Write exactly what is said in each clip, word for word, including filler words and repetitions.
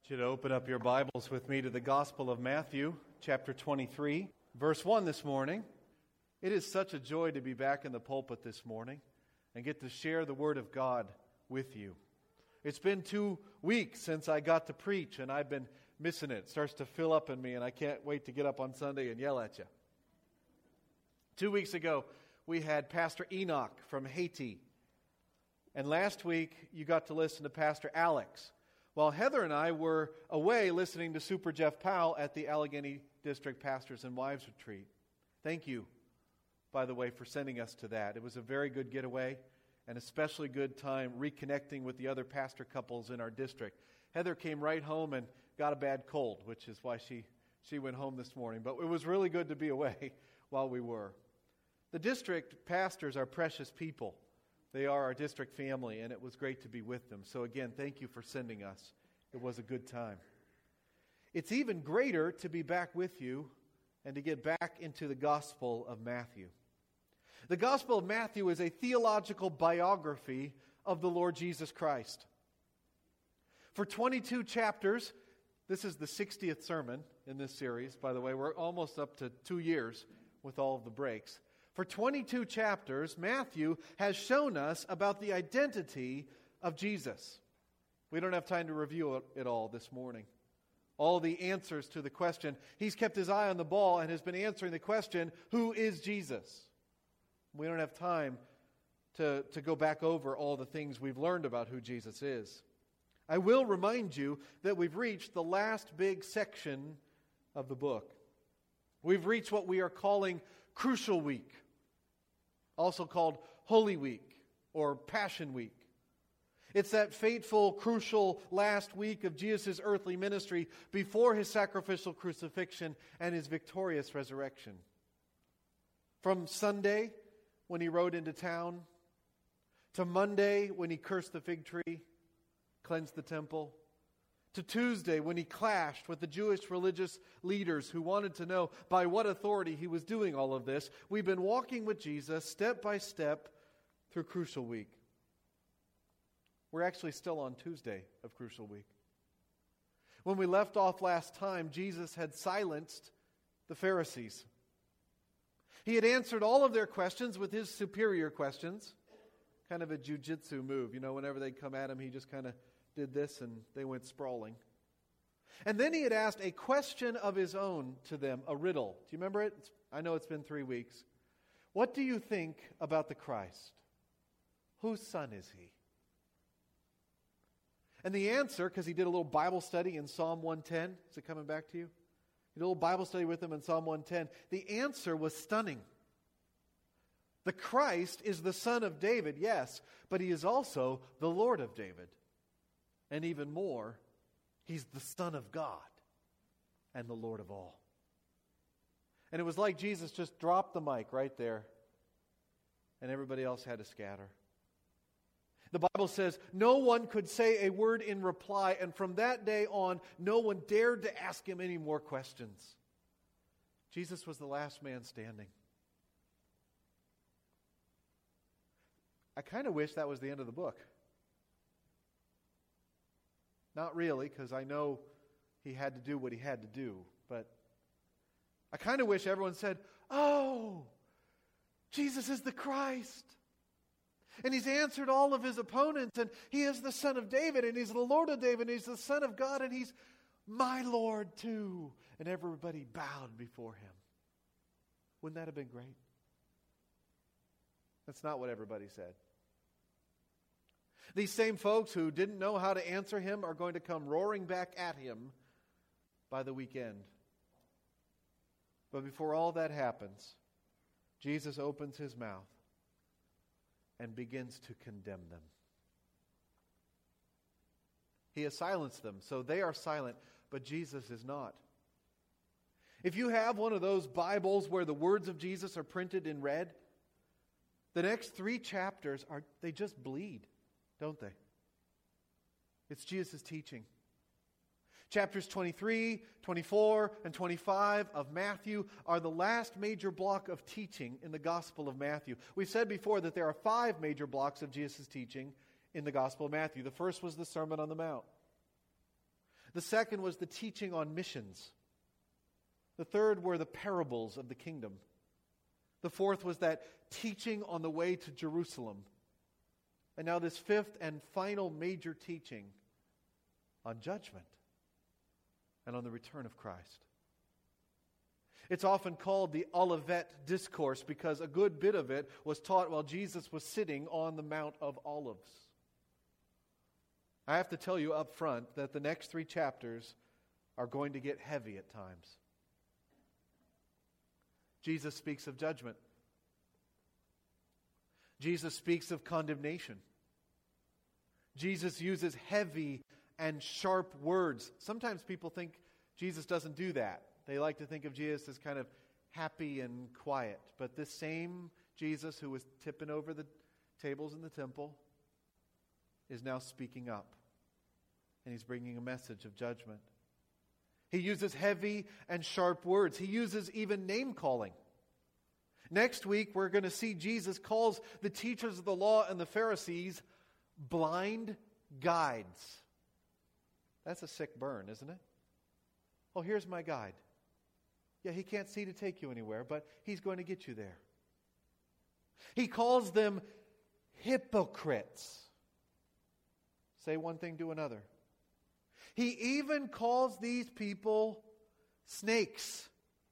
You to open up your Bibles with me to the Gospel of Matthew, chapter twenty-three, verse one this morning. It is such a joy to be back in the pulpit this morning and get to share the Word of God with you. It's been two weeks since I got to preach, and I've been missing it. It starts to fill up in me, and I can't wait to get up on Sunday and yell at you. Two weeks ago, we had Pastor Enoch from Haiti. And last week, you got to listen to Pastor Alex, while Heather and I were away listening to Super Jeff Powell at the Allegheny District Pastors and Wives Retreat. Thank you, by the way, for sending us to that. It was a very good getaway, and especially good time reconnecting with the other pastor couples in our district. Heather came right home and got a bad cold, which is why she, she went home this morning. But it was really good to be away while we were. The district pastors are precious people. They are our district family, and it was great to be with them. So again, thank you for sending us. It was a good time. It's even greater to be back with you and to get back into the Gospel of Matthew. The Gospel of Matthew is a theological biography of the Lord Jesus Christ. For twenty-two chapters, this is the sixtieth sermon in this series. By the way, we're almost up to two years with all of the breaks. For twenty-two chapters, Matthew has shown us about the identity of Jesus. We don't have time to review it all this morning. All the answers to the question. He's kept his eye on the ball and has been answering the question, who is Jesus? We don't have time to, to go back over all the things we've learned about who Jesus is. I will remind you that we've reached the last big section of the book. We've reached what we are calling Crucial Week, also called Holy Week or Passion Week. It's that fateful, crucial last week of Jesus' earthly ministry before his sacrificial crucifixion and his victorious resurrection. From Sunday, when he rode into town, to Monday, when he cursed the fig tree, cleansed the temple, to Tuesday, when he clashed with the Jewish religious leaders who wanted to know by what authority he was doing all of this, we've been walking with Jesus step by step through Crucial Week. We're actually still on Tuesday of Crucial Week. When we left off last time, Jesus had silenced the Pharisees. He had answered all of their questions with his superior questions, kind of a jujitsu move. You know, whenever they'd come at him, he just kind of did this and they went sprawling. And then he had asked a question of his own to them, a riddle. Do you remember it? It's, I know it's been three weeks. What do you think about the Christ? Whose son is he? And the answer, because he did a little Bible study in Psalm one ten. Is it coming back to you? He did a little Bible study with him in Psalm one ten. The answer was stunning. The Christ is the son of David, yes, but he is also the Lord of David. And even more, he's the Son of God and the Lord of all. And it was like Jesus just dropped the mic right there, and everybody else had to scatter. The Bible says no one could say a word in reply, and from that day on, no one dared to ask him any more questions. Jesus was the last man standing. I kind of wish that was the end of the book. Not really, because I know he had to do what he had to do. But I kind of wish everyone said, oh, Jesus is the Christ. And he's answered all of his opponents. And he is the Son of David. And he's the Lord of David. And he's the Son of God. And he's my Lord too. And everybody bowed before him. Wouldn't that have been great? That's not what everybody said. These same folks who didn't know how to answer him are going to come roaring back at him by the weekend. But before all that happens, Jesus opens his mouth and begins to condemn them. He has silenced them, so they are silent, but Jesus is not. If you have one of those Bibles where the words of Jesus are printed in red, the next three chapters are they just bleed. Don't they? It's Jesus' teaching. Chapters twenty-three, twenty-four, and twenty-five of Matthew are the last major block of teaching in the Gospel of Matthew. We've said before that there are five major blocks of Jesus' teaching in the Gospel of Matthew. The first was the Sermon on the Mount. The second was the teaching on missions. The third were the parables of the kingdom. The fourth was that teaching on the way to Jerusalem. And now this fifth and final major teaching on judgment and on the return of Christ. It's often called the Olivet Discourse because a good bit of it was taught while Jesus was sitting on the Mount of Olives. I have to tell you up front that the next three chapters are going to get heavy at times. Jesus speaks of judgment. Jesus speaks of condemnation. Jesus uses heavy and sharp words. Sometimes people think Jesus doesn't do that. They like to think of Jesus as kind of happy and quiet. But this same Jesus who was tipping over the tables in the temple is now speaking up. And he's bringing a message of judgment. He uses heavy and sharp words. He uses even name-calling. Next week, we're going to see Jesus calls the teachers of the law and the Pharisees blind guides. That's a sick burn, isn't it? Oh, here's my guide. Yeah, he can't see to take you anywhere, but he's going to get you there. He calls them hypocrites. Say one thing, do another. He even calls these people snakes.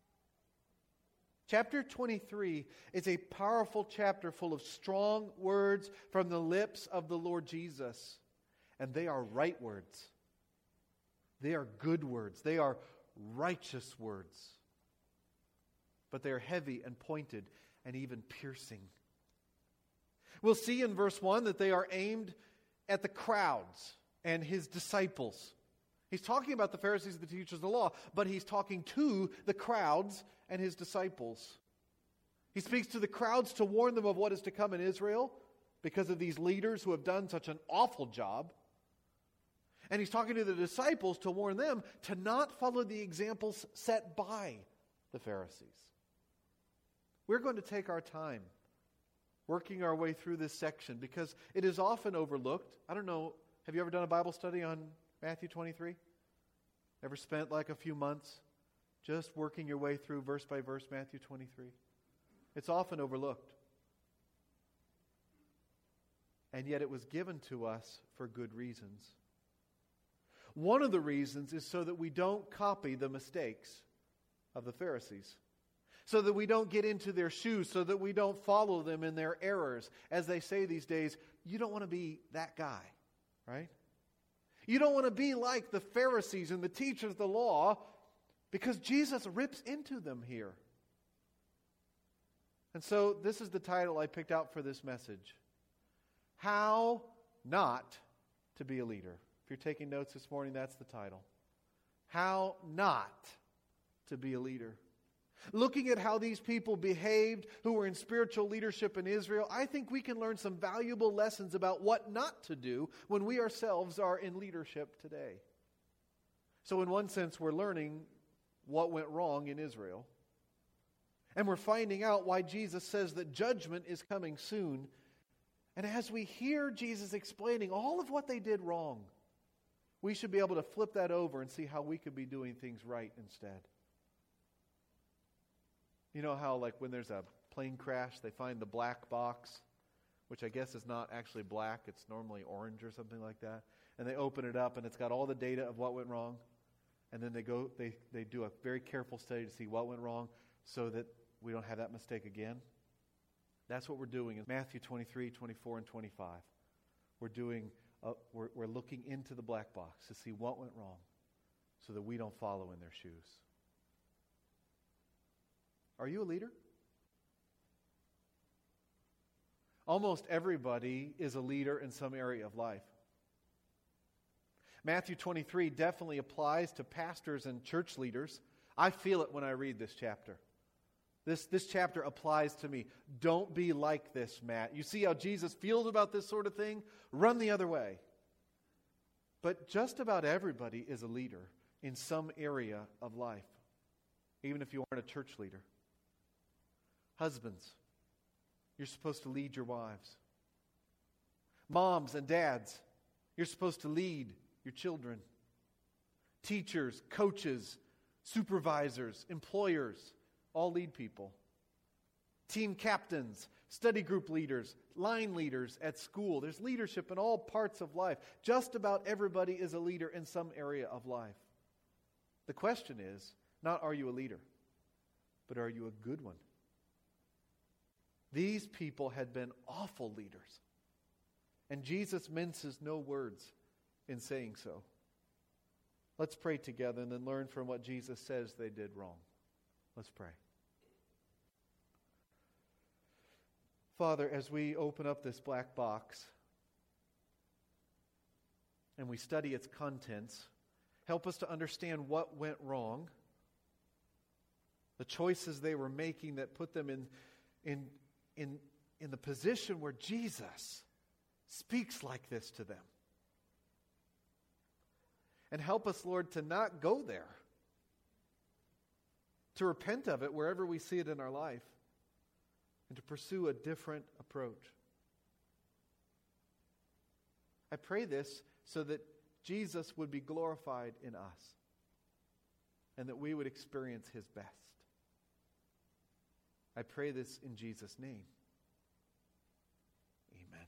Chapter twenty-three is a powerful chapter full of strong words from the lips of the Lord Jesus. And they are right words. They are good words. They are righteous words. But they are heavy and pointed and even piercing. We'll see in verse one that they are aimed at the crowds and his disciples. He's talking about the Pharisees and the teachers of the law, but he's talking to the crowds and his disciples. He speaks to the crowds to warn them of what is to come in Israel because of these leaders who have done such an awful job. And he's talking to the disciples to warn them to not follow the examples set by the Pharisees. We're going to take our time working our way through this section because it is often overlooked. I don't know, have you ever done a Bible study on Matthew twenty-three? Ever spent like a few months just working your way through verse by verse Matthew twenty-three? It's often overlooked. And yet it was given to us for good reasons. One of the reasons is so that we don't copy the mistakes of the Pharisees. So that we don't get into their shoes, so that we don't follow them in their errors. As they say these days, you don't want to be that guy, right? You don't want to be like the Pharisees and the teachers of the law because Jesus rips into them here. And so this is the title I picked out for this message. How Not to Be a Leader. If you're taking notes this morning, that's the title. How Not to Be a Leader. Looking at how these people behaved who were in spiritual leadership in Israel, I think we can learn some valuable lessons about what not to do when we ourselves are in leadership today. So in one sense, we're learning what went wrong in Israel. And we're finding out why Jesus says that judgment is coming soon. And as we hear Jesus explaining all of what they did wrong, we should be able to flip that over and see how we could be doing things right instead. You know how, like, when there's a plane crash, they find the black box, which I guess is not actually black. It's normally orange or something like that. And they open it up, and it's got all the data of what went wrong. And then they go, they, they do a very careful study to see what went wrong so that we don't have that mistake again. That's what we're doing in Matthew twenty-three, twenty-four, and twenty-five. We're doing, uh, we're, we're looking into the black box to see what went wrong so that we don't follow in their shoes. Are you a leader? Almost everybody is a leader in some area of life. Matthew twenty-three definitely applies to pastors and church leaders. I feel it when I read this chapter. This, this chapter applies to me. Don't be like this, Matt. You see how Jesus feels about this sort of thing? Run the other way. But just about everybody is a leader in some area of life, even if you aren't a church leader. Husbands, you're supposed to lead your wives. Moms and dads, you're supposed to lead your children. Teachers, coaches, supervisors, employers, all lead people. Team captains, study group leaders, line leaders at school. There's leadership in all parts of life. Just about everybody is a leader in some area of life. The question is, not are you a leader, but are you a good one? These people had been awful leaders. And Jesus minces no words in saying so. Let's pray together and then learn from what Jesus says they did wrong. Let's pray. Father, as we open up this black box and we study its contents, help us to understand what went wrong, the choices they were making that put them in, in, in, in the position where Jesus speaks like this to them. And help us, Lord, to not go there, to repent of it wherever we see it in our life, and to pursue a different approach. I pray this so that Jesus would be glorified in us and that we would experience His best. I pray this in Jesus' name. Amen.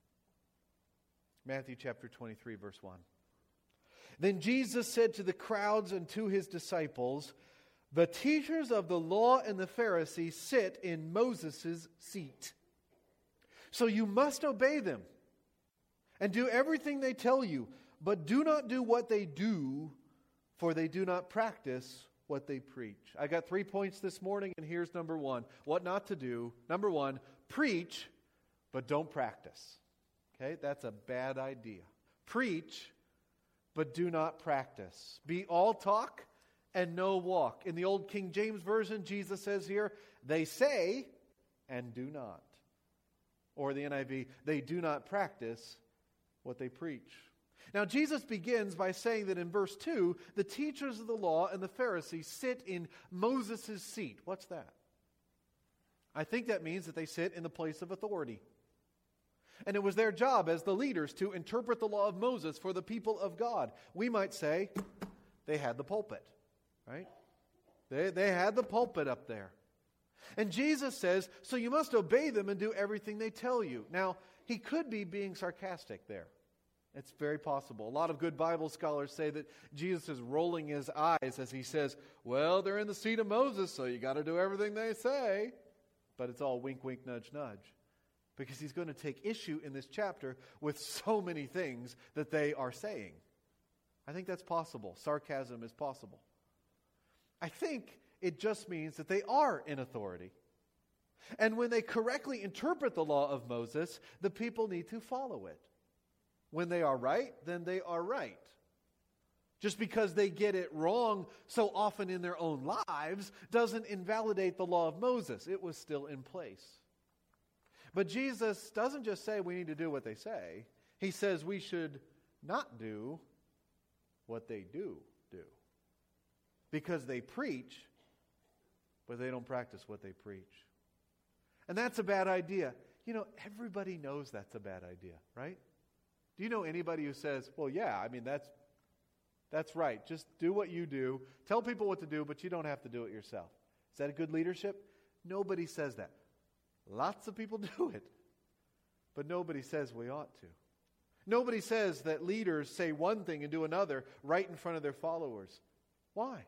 Matthew chapter twenty-three, verse one. Then Jesus said to the crowds and to His disciples, "The teachers of the law and the Pharisees sit in Moses' seat. So you must obey them and do everything they tell you, but do not do what they do, for they do not practice what they preach." I got three points this morning, and here's number one. What not to do. Number one, preach, but don't practice. Okay, that's a bad idea. Preach, but do not practice. Be all talk and no walk. In the old King James Version, Jesus says here, they say and do not. Or the N I V, they do not practice what they preach. Now, Jesus begins by saying that in verse two, the teachers of the law and the Pharisees sit in Moses' seat. What's that? I think that means that they sit in the place of authority. And it was their job as the leaders to interpret the law of Moses for the people of God. We might say they had the pulpit, right? They, they had the pulpit up there. And Jesus says, so you must obey them and do everything they tell you. Now, He could be being sarcastic there. It's very possible. A lot of good Bible scholars say that Jesus is rolling His eyes as He says, well, they're in the seat of Moses, so you got to do everything they say. But it's all wink, wink, nudge, nudge. Because He's going to take issue in this chapter with so many things that they are saying. I think that's possible. Sarcasm is possible. I think it just means that they are in authority. And when they correctly interpret the law of Moses, the people need to follow it. When they are right, then they are right. Just because they get it wrong so often in their own lives doesn't invalidate the law of Moses. It was still in place. But Jesus doesn't just say we need to do what they say. He says we should not do what they do do. Because they preach, but they don't practice what they preach. And that's a bad idea. You know, everybody knows that's a bad idea, right? Do you know anybody who says, well, yeah, I mean, that's that's right. Just do what you do. Tell people what to do, but you don't have to do it yourself. Is that a good leadership? Nobody says that. Lots of people do it, but nobody says we ought to. Nobody says that leaders say one thing and do another right in front of their followers. Why?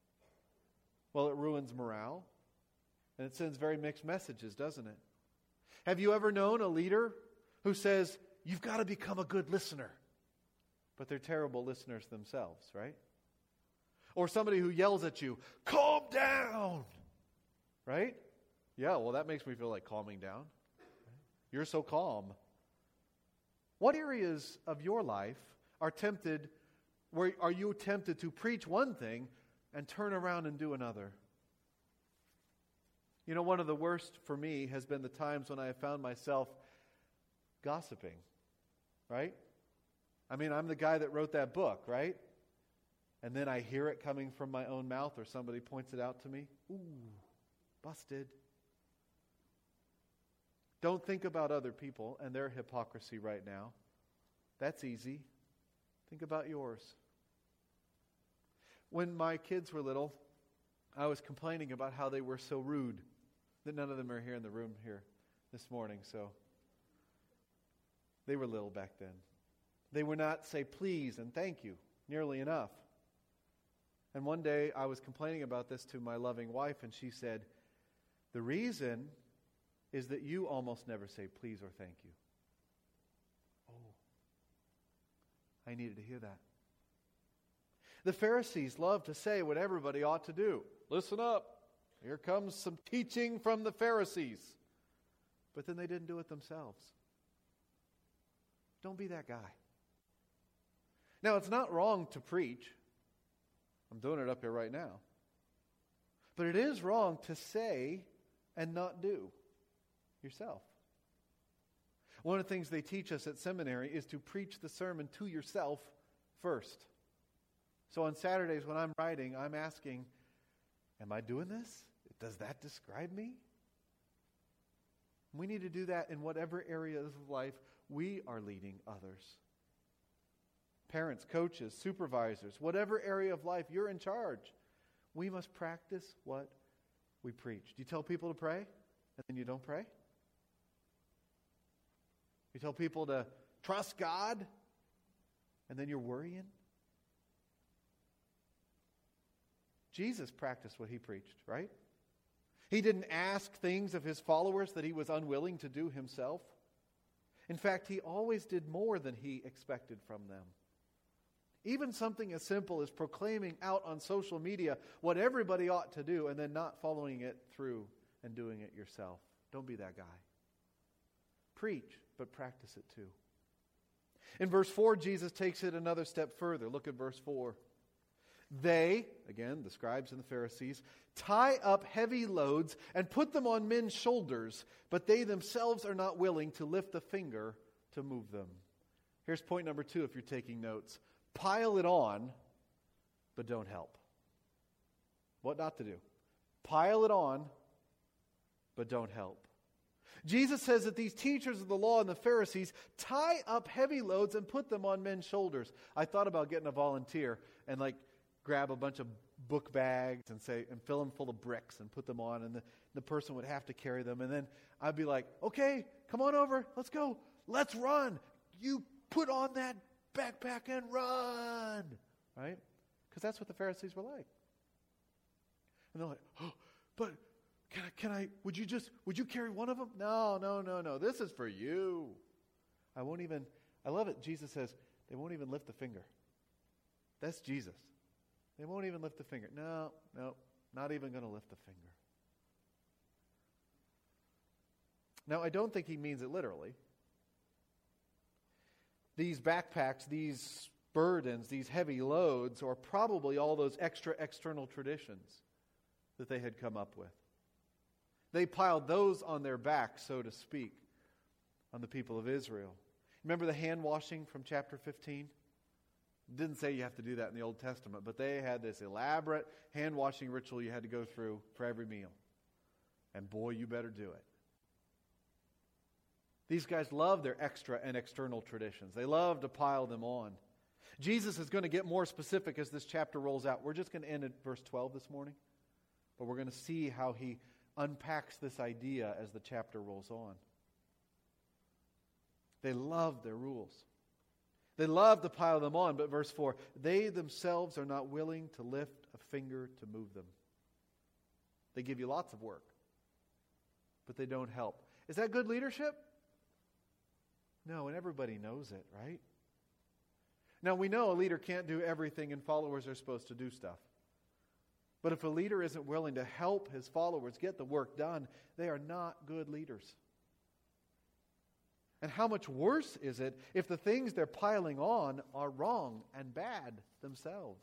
Well, it ruins morale, and it sends very mixed messages, doesn't it? Have you ever known a leader who says, you've got to become a good listener, but they're terrible listeners themselves, right? Or somebody who yells at you, calm down, right? Yeah, well, that makes me feel like calming down. You're so calm. What areas of your life are tempted, where are you tempted to preach one thing and turn around and do another? You know, one of the worst for me has been the times when I have found myself gossiping, right? I mean, I'm the guy that wrote that book, right? And then I hear it coming from my own mouth or somebody points it out to me. Ooh, busted. Don't think about other people and their hypocrisy right now. That's easy. Think about yours. When my kids were little, I was complaining about how they were so rude. That none of them are here in the room here this morning, so they were little back then. They would not say please and thank you nearly enough. And one day I was complaining about this to my loving wife, and she said, the reason is that you almost never say please or thank you. Oh, I needed to hear that. The Pharisees loved to say what everybody ought to do. Listen up. Here comes some teaching from the Pharisees. But then they didn't do it themselves. Don't be that guy. Now, it's not wrong to preach. I'm doing it up here right now. But it is wrong to say and not do yourself. One of the things they teach us at seminary is to preach the sermon to yourself first. So on Saturdays when I'm writing, I'm asking, am I doing this? Does that describe me? We need to do that in whatever areas of life we are leading others. Parents, coaches, supervisors, whatever area of life you're in charge, we must practice what we preach. Do you tell people to pray and then you don't pray? You tell people to trust God and then you're worrying? Jesus practiced what he preached, right? He didn't ask things of his followers that he was unwilling to do himself. In fact, he always did more than he expected from them. Even something as simple as proclaiming out on social media what everybody ought to do and then not following it through and doing it yourself. Don't be that guy. Preach, but practice it too. In verse four, Jesus takes it another step further. Look at verse four. They, again, the scribes and the Pharisees, tie up heavy loads and put them on men's shoulders, but they themselves are not willing to lift a finger to move them. Here's point number two if you're taking notes. Pile it on, but don't help. What not to do? Pile it on, but don't help. Jesus says that these teachers of the law and the Pharisees tie up heavy loads and put them on men's shoulders. I thought about getting a volunteer and like grab a bunch of book bags and say and fill them full of bricks and put them on, and the, the person would have to carry them, and then I'd be like, okay, come on over, let's go, let's run. You put on that backpack and run, right? Because that's what the Pharisees were like. And they're like, oh, but can I, can I, would you just, would you carry one of them? No, no, no, no, this is for you. I won't even, I love it, Jesus says, they won't even lift a finger. That's Jesus. They won't even lift a finger. No, no, not even going to lift a finger. Now, I don't think he means it literally. These backpacks, these burdens, these heavy loads are probably all those extra external traditions that they had come up with. They piled those on their back, so to speak, on the people of Israel. Remember the hand washing from chapter fifteen? Didn't say you have to do that in the Old Testament, but they had this elaborate hand washing ritual you had to go through for every meal. And boy, you better do it. These guys love their extra and external traditions. They love to pile them on. Jesus is going to get more specific as this chapter rolls out. We're just going to end at verse twelve this morning, but we're going to see how he unpacks this idea as the chapter rolls on. They love their rules. They love to pile them on, but verse four, they themselves are not willing to lift a finger to move them. They give you lots of work, but they don't help. Is that good leadership? No, and everybody knows it, right? Now, we know a leader can't do everything and followers are supposed to do stuff. But if a leader isn't willing to help his followers get the work done, they are not good leaders. And how much worse is it if the things they're piling on are wrong and bad themselves?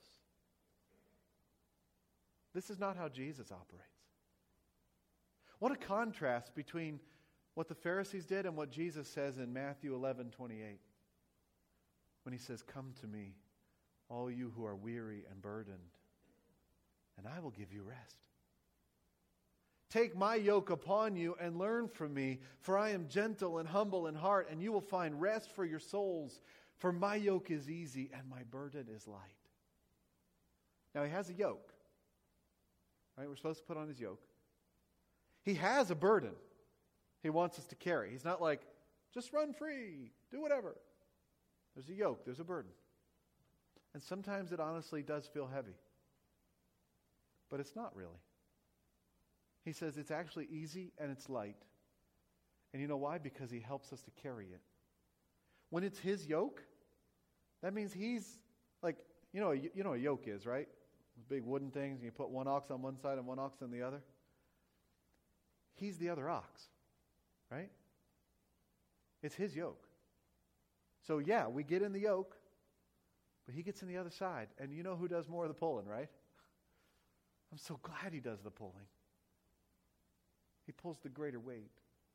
This is not how Jesus operates. What a contrast between what the Pharisees did and what Jesus says in Matthew eleven twenty-eight. When he says, "Come to me, all you who are weary and burdened, and I will give you rest. Take my yoke upon you and learn from me, for I am gentle and humble in heart, and you will find rest for your souls. For my yoke is easy and my burden is light." Now, he has a yoke. Right? We're supposed to put on his yoke. He has a burden he wants us to carry. He's not like, just run free, do whatever. There's a yoke, there's a burden. And sometimes it honestly does feel heavy. But it's not really. He says it's actually easy and it's light. And you know why? Because he helps us to carry it. When it's his yoke, that means he's like, you know, you know what a yoke is, right? Those big wooden things, and you put one ox on one side and one ox on the other. He's the other ox, right? It's his yoke. So yeah, we get in the yoke, but he gets in the other side. And you know who does more of the pulling, right? I'm so glad he does the pulling. He pulls the greater weight.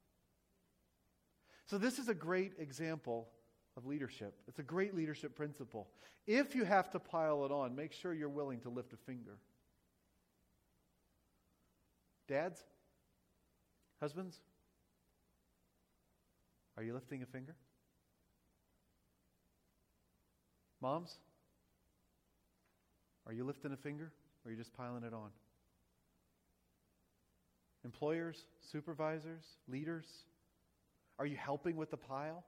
So this is a great example of leadership. It's a great leadership principle. If you have to pile it on, make sure you're willing to lift a finger. Dads? Husbands? Are you lifting a finger? Moms? Are you lifting a finger, or are you just piling it on? Employers, supervisors, leaders? Are you helping with the pile?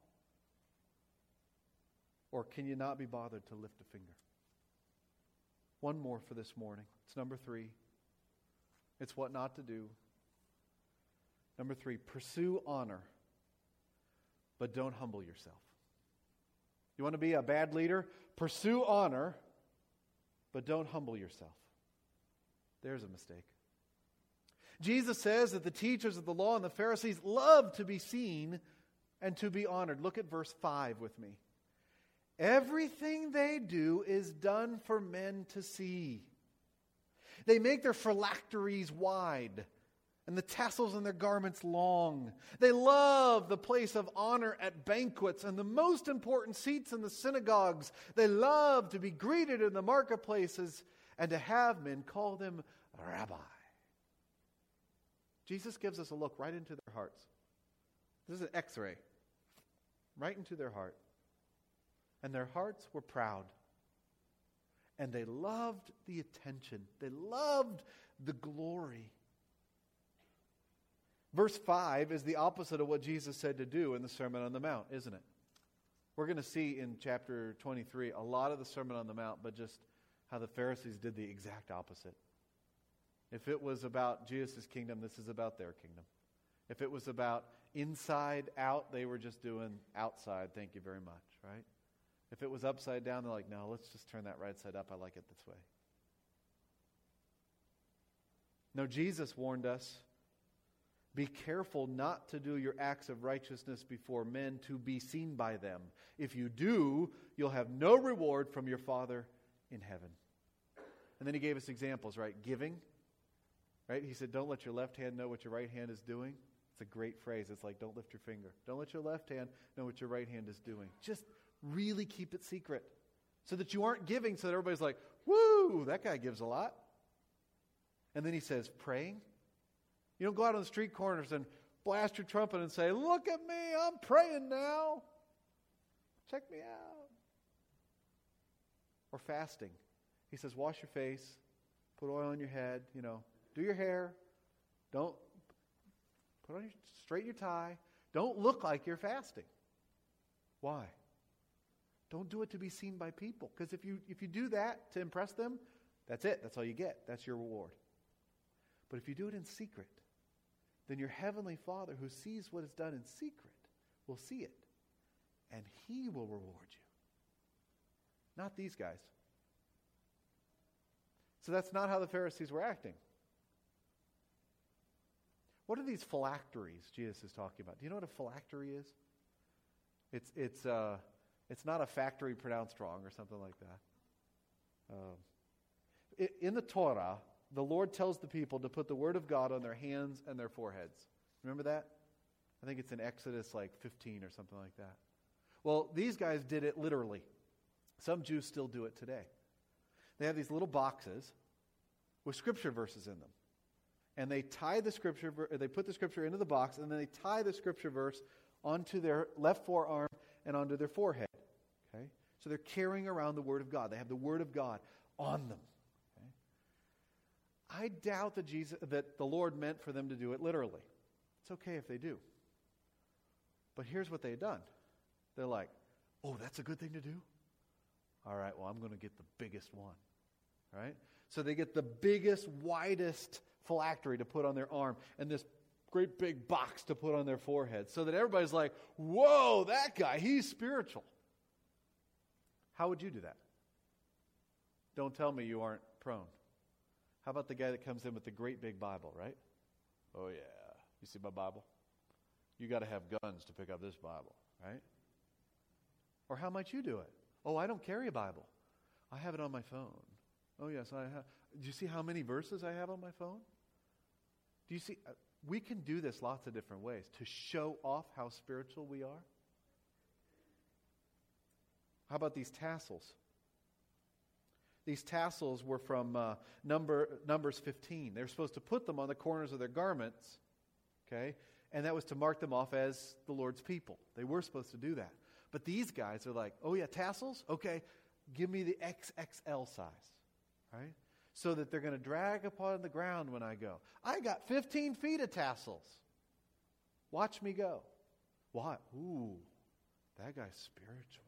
Or can you not be bothered to lift a finger? One more for this morning. It's number three. It's what not to do. Number three, pursue honor, but don't humble yourself. You want to be a bad leader? Pursue honor, but don't humble yourself. There's a mistake. Jesus says that the teachers of the law and the Pharisees love to be seen and to be honored. Look at verse five with me. Everything they do is done for men to see. They make their phylacteries wide and the tassels in their garments long. They love the place of honor at banquets and the most important seats in the synagogues. They love to be greeted in the marketplaces and to have men call them rabbi. Jesus gives us a look right into their hearts. This is an x-ray. Right into their heart. And their hearts were proud. And they loved the attention. They loved the glory. Verse five is the opposite of what Jesus said to do in the Sermon on the Mount, isn't it? We're going to see in chapter twenty-three a lot of the Sermon on the Mount, but just how the Pharisees did the exact opposite. If it was about Jesus' kingdom, this is about their kingdom. If it was about inside out, they were just doing outside, thank you very much, right? If it was upside down, they're like, no, let's just turn that right side up. I like it this way. No, Jesus warned us, be careful not to do your acts of righteousness before men to be seen by them. If you do, you'll have no reward from your Father in heaven. And then he gave us examples, right? Giving, right? He said, don't let your left hand know what your right hand is doing. It's a great phrase. It's like, don't lift your finger. Don't let your left hand know what your right hand is doing. Just really keep it secret so that you aren't giving so that everybody's like, woo, that guy gives a lot. And then he says, praying. You don't go out on the street corners and blast your trumpet and say, look at me, I'm praying now. Check me out. Or fasting. He says, wash your face, put oil on your head, you know, do your hair. Don't put on your, straighten your tie. Don't look like you're fasting. Why? Don't do it to be seen by people. Because if you if you do that to impress them, that's it. That's all you get. That's your reward. But if you do it in secret, then your heavenly Father who sees what is done in secret will see it. And he will reward you. Not these guys. So that's not how the Pharisees were acting. What are these phylacteries Jesus is talking about? Do you know what a phylactery is? It's it's uh, it's not a factory pronounced wrong or something like that. Um, it, in the Torah, the Lord tells the people to put the word of God on their hands and their foreheads. Remember that? I think it's in Exodus like fifteen or something like that. Well, these guys did it literally. Some Jews still do it today. They have these little boxes with scripture verses in them. And they tie the scripture, they put the scripture into the box, and then they tie the scripture verse onto their left forearm and onto their forehead. Okay? So they're carrying around the word of God. They have the word of God on them. Okay? I doubt that Jesus, that the Lord meant for them to do it literally. It's okay if they do. But here's what they had done. They're like, oh, that's a good thing to do? All right, well, I'm going to get the biggest one. Right? So they get the biggest, widest phylactery to put on their arm and this great big box to put on their forehead so that everybody's like, whoa, that guy, he's spiritual. How would you do that? Don't tell me you aren't prone. How about the guy that comes in with the great big Bible, right? Oh, yeah. You see my Bible? You got to have guns to pick up this Bible, right? Or how might you do it? Oh, I don't carry a Bible. I have it on my phone. Oh, yes, I have. Do you see how many verses I have on my phone? Do you see? Uh, we can do this lots of different ways to show off how spiritual we are. How about these tassels? These tassels were from uh, number Numbers fifteen. They were supposed to put them on the corners of their garments, okay? And that was to mark them off as the Lord's people. They were supposed to do that. But these guys are like, oh yeah, tassels? Okay, give me the X X L size, right? So that they're going to drag upon the ground when I go. I got fifteen feet of tassels. Watch me go. What? Ooh, that guy's spiritual.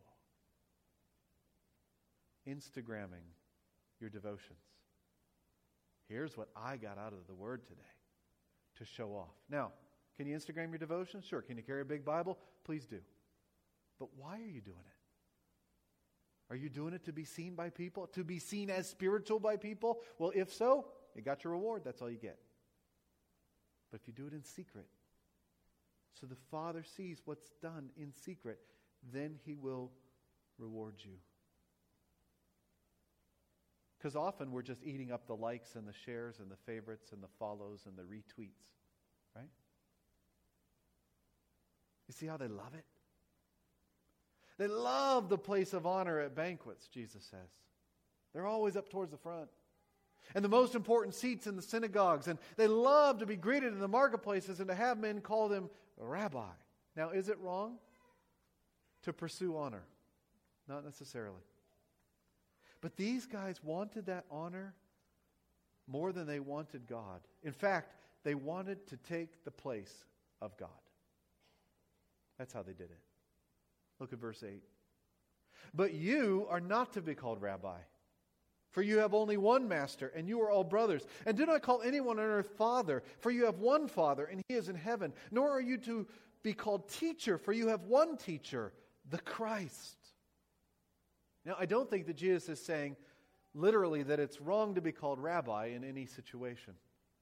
Instagramming your devotions. Here's what I got out of the Word today to show off. Now, can you Instagram your devotions? Sure. Can you carry a big Bible? Please do. But why are you doing it? Are you doing it to be seen by people? To be seen as spiritual by people? Well, if so, you got your reward. That's all you get. But if you do it in secret, so the Father sees what's done in secret, then He will reward you. Because often we're just eating up the likes and the shares and the favorites and the follows and the retweets. Right? You see how they love it? They love the place of honor at banquets, Jesus says. They're always up towards the front. And the most important seats in the synagogues. And they love to be greeted in the marketplaces and to have men call them rabbi. Now, is it wrong to pursue honor? Not necessarily. But these guys wanted that honor more than they wanted God. In fact, they wanted to take the place of God. That's how they did it. Look at verse eight. But you are not to be called rabbi, for you have only one master, and you are all brothers. And do not call anyone on earth father, for you have one Father, and He is in heaven. Nor are you to be called teacher, for you have one teacher, the Christ. Now, I don't think that Jesus is saying literally that it's wrong to be called rabbi in any situation.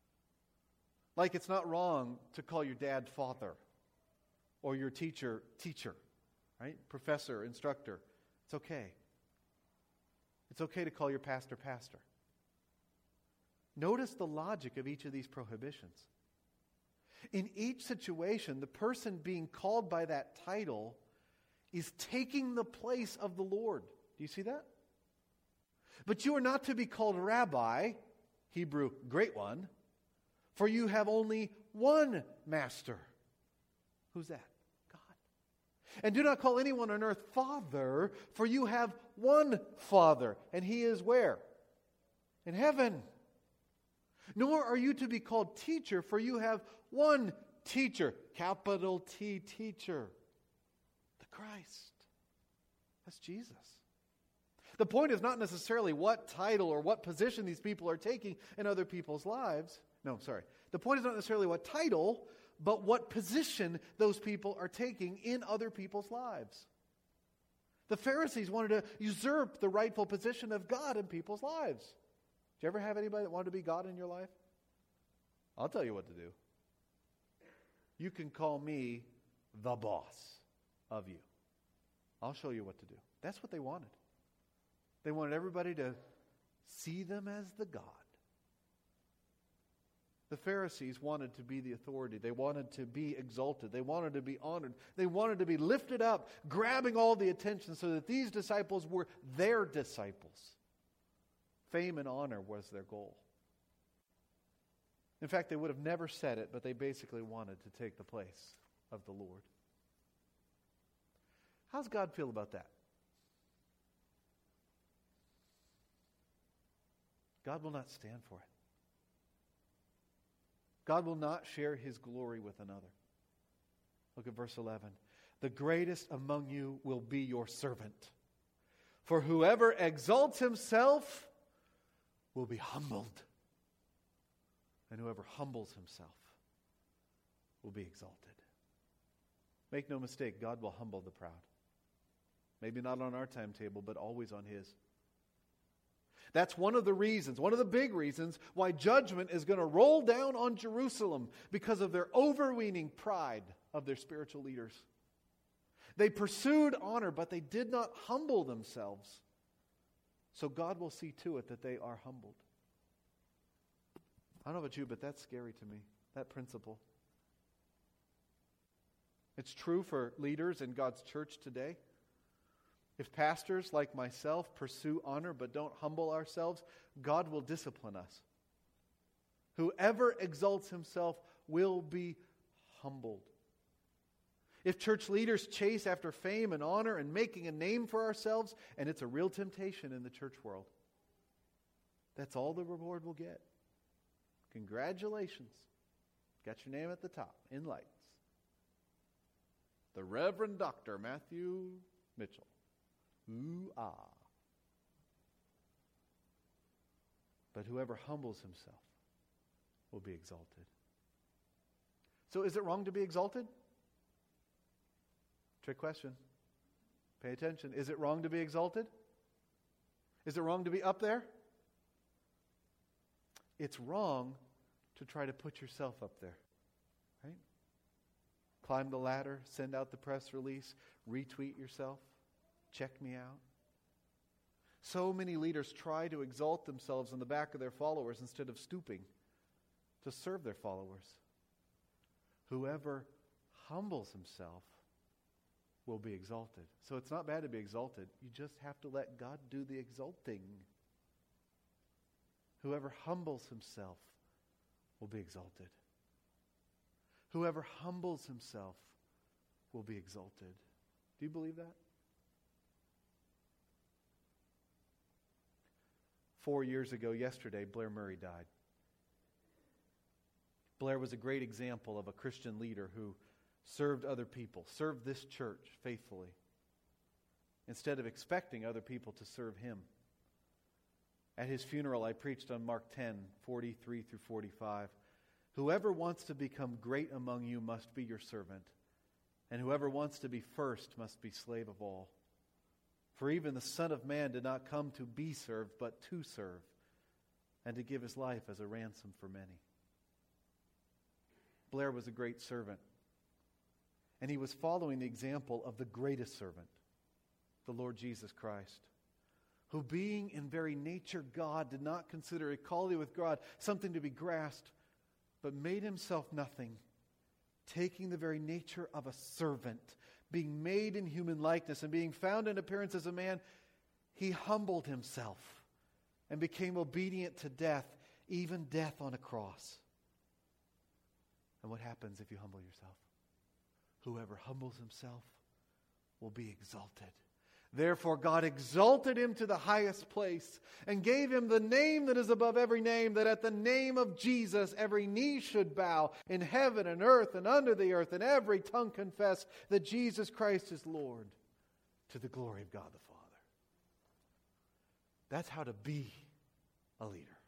Like it's not wrong to call your dad father or your teacher teacher, right? Professor, instructor. It's okay. It's okay to call your pastor pastor. Notice the logic of each of these prohibitions. In each situation, the person being called by that title is taking the place of the Lord. Do you see that? But you are not to be called rabbi, Hebrew great one, for you have only one master. Who's that? God. And do not call anyone on earth father, for you have one Father, and He is where? In heaven. Nor are you to be called teacher, for you have one teacher, capital T teacher, the Christ. That's Jesus. The point is not necessarily what title or what position these people are taking in other people's lives. No, sorry. The point is not necessarily what title, but what position those people are taking in other people's lives. The Pharisees wanted to usurp the rightful position of God in people's lives. Did you ever have anybody that wanted to be God in your life? I'll tell you what to do. You can call me the boss of you. I'll show you what to do. That's what they wanted. They wanted everybody to see them as the God. The Pharisees wanted to be the authority. They wanted to be exalted. They wanted to be honored. They wanted to be lifted up, grabbing all the attention so that these disciples were their disciples. Fame and honor was their goal. In fact, they would have never said it, but they basically wanted to take the place of the Lord. How's God feel about that? God will not stand for it. God will not share His glory with another. Look at verse eleven. The greatest among you will be your servant. For whoever exalts himself will be humbled. And whoever humbles himself will be exalted. Make no mistake, God will humble the proud. Maybe not on our timetable, but always on His. That's one of the reasons, one of the big reasons, why judgment is going to roll down on Jerusalem, because of their overweening pride of their spiritual leaders. They pursued honor, but they did not humble themselves. So God will see to it that they are humbled. I don't know about you, but that's scary to me, that principle. It's true for leaders in God's church today. If pastors like myself pursue honor but don't humble ourselves, God will discipline us. Whoever exalts himself will be humbled. If church leaders chase after fame and honor and making a name for ourselves, and it's a real temptation in the church world, that's all the reward we'll get. Congratulations. Got your name at the top in lights. The Reverend Doctor Matthew Mitchell. Ooh, ah. But whoever humbles himself will be exalted. So is it wrong to be exalted? Trick question. Pay attention. Is it wrong to be exalted? Is it wrong to be up there? It's wrong to try to put yourself up there. Right? Climb the ladder, send out the press release, retweet yourself, check me out. So many leaders try to exalt themselves in the back of their followers instead of stooping to serve their followers. Whoever humbles himself will be exalted. So it's not bad to be exalted. You just have to let God do the exalting. Whoever humbles himself will be exalted. Whoever humbles himself will be exalted. Do you believe that? Four years ago yesterday, Blair Murray died. Blair was a great example of a Christian leader who served other people, served this church faithfully, instead of expecting other people to serve him. At his funeral, I preached on Mark ten, forty-three through forty-five. Whoever wants to become great among you must be your servant, and whoever wants to be first must be slave of all. For even the Son of Man did not come to be served, but to serve, and to give his life as a ransom for many. Blair was a great servant, and he was following the example of the greatest servant, the Lord Jesus Christ, who being in very nature God, did not consider equality with God something to be grasped, but made himself nothing, taking the very nature of a servant, being made in human likeness, and being found in appearance as a man, he humbled himself and became obedient to death, even death on a cross. And what happens if you humble yourself? Whoever humbles himself will be exalted. Therefore God exalted him to the highest place and gave him the name that is above every name, that at the name of Jesus every knee should bow in heaven and earth and under the earth, and every tongue confess that Jesus Christ is Lord, to the glory of God the Father. That's how to be a leader.